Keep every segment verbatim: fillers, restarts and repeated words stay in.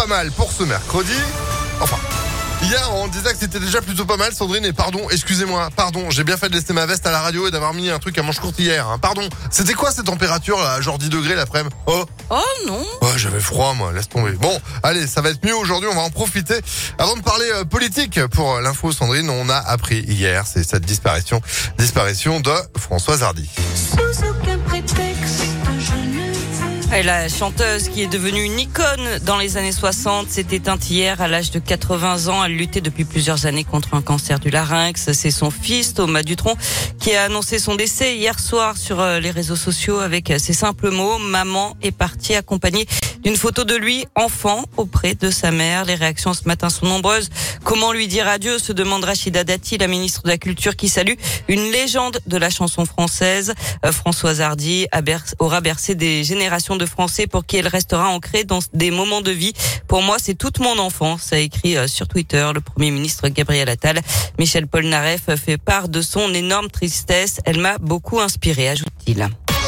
pas mal pour ce mercredi. Enfin, hier on disait que c'était déjà plutôt pas mal, Sandrine, et pardon, excusez-moi, pardon, j'ai bien fait de laisser ma veste à la radio et d'avoir mis un truc à manche courte hier, hein. Pardon, c'était quoi cette température là, genre dix degrés l'après-midi? Oh Oh non. Ouais, j'avais froid moi, laisse tomber. Bon, allez, ça va être mieux aujourd'hui, on va en profiter. Avant de parler euh, politique, pour l'info Sandrine, on a appris hier, c'est cette disparition, disparition de Françoise Hardy. Sans aucun prétexte, je ne veux. Et la chanteuse qui est devenue une icône dans les années soixante s'est éteinte hier à l'âge de quatre-vingts ans. Elle luttait depuis plusieurs années contre un cancer du larynx. C'est son fils, Thomas Dutronc, qui a annoncé son décès hier soir sur les réseaux sociaux avec ces simples mots. Maman est partie accompagnée d'une photo de lui, enfant, auprès de sa mère. Les réactions ce matin sont nombreuses. Comment lui dire adieu, se demande Rachida Dati, la ministre de la Culture, qui salue une légende de la chanson française. Euh, Françoise Hardy a bercé, aura bercé des générations de Français pour qui elle restera ancrée dans des moments de vie. Pour moi, c'est toute mon enfance, a écrit euh, sur Twitter le Premier ministre Gabriel Attal. Michel Polnareff fait part de son énorme tristesse. Elle m'a beaucoup inspiré, ajoute-t-il.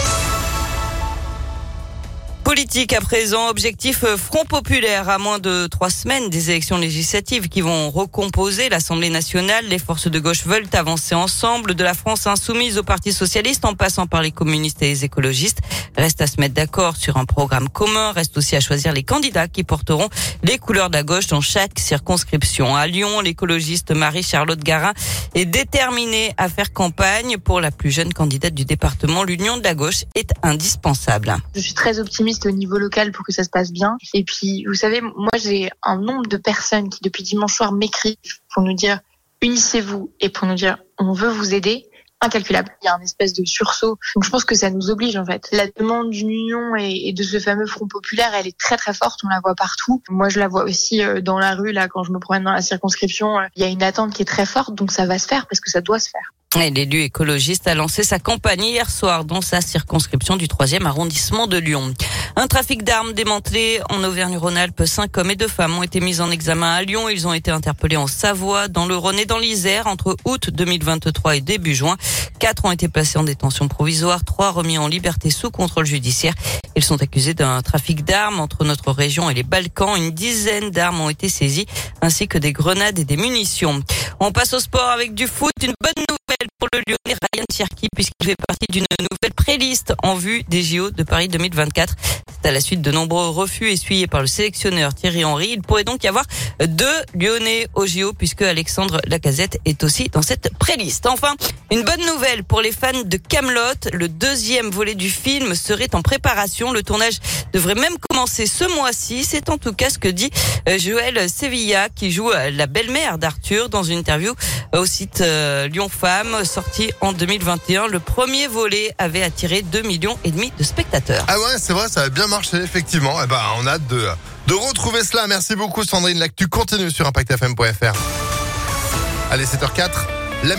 Politique à présent, objectif Front Populaire à moins de trois semaines des élections législatives qui vont recomposer l'Assemblée nationale. Les forces de gauche veulent avancer ensemble, de la France insoumise au Parti socialiste en passant par les communistes et les écologistes. Reste à se mettre d'accord sur un programme commun, reste aussi à choisir les candidats qui porteront les couleurs de la gauche dans chaque circonscription. À Lyon, l'écologiste Marie-Charlotte Garin est déterminée à faire campagne. Pour la plus jeune candidate du département, l'union de la gauche est indispensable. Je suis très optimiste au niveau local pour que ça se passe bien. Et puis, vous savez, moi, j'ai un nombre de personnes qui, depuis dimanche soir, m'écrivent pour nous dire « unissez-vous » et pour nous dire « on veut vous aider ». Incalculable. Il y a un espèce de sursaut. Donc, je pense que ça nous oblige, en fait. La demande d'une union et, et de ce fameux Front Populaire, elle est très, très forte. On la voit partout. Moi, je la vois aussi dans la rue, là, quand je me promène dans la circonscription. Il y a une attente qui est très forte. Donc, ça va se faire parce que ça doit se faire. Et l'élu écologiste a lancé sa campagne hier soir dans sa circonscription du troisième arrondissement de Lyon. Un trafic d'armes démantelé en Auvergne-Rhône-Alpes. Cinq hommes et deux femmes ont été mis en examen à Lyon. Ils ont été interpellés en Savoie, dans le Rhône et dans l'Isère entre août deux mille vingt-trois et début juin. Quatre ont été placés en détention provisoire, trois remis en liberté sous contrôle judiciaire. Ils sont accusés d'un trafic d'armes entre notre région et les Balkans. Une dizaine d'armes ont été saisies, ainsi que des grenades et des munitions. On passe au sport avec du foot. Une bonne nouvelle pour le Lyonnais Ryan Cherki, puisqu'il fait partie d'une nouvelle pré-liste en vue des J O de Paris deux mille vingt-quatre. C'est à la suite de nombreux refus essuyés par le sélectionneur Thierry Henry. Il pourrait donc y avoir deux Lyonnais aux J O, puisque Alexandre Lacazette est aussi dans cette pré-liste. Enfin, une bonne nouvelle pour les fans de Kaamelott. Le deuxième volet du film serait en préparation. Le tournage devrait même commencer ce mois-ci. C'est en tout cas ce que dit Joël Sevilla, qui joue la belle-mère d'Arthur, dans une interview au site Lyon Femmes, sorti en deux mille vingt et un. Le premier volet avait attiré deux millions et demi de spectateurs. Ah ouais, c'est vrai, ça a bien marché, effectivement. Eh ben, on a hâte de, de retrouver cela. Merci beaucoup, Sandrine. L'actu continue sur impact f m point f r. Allez, sept heures zéro quatre.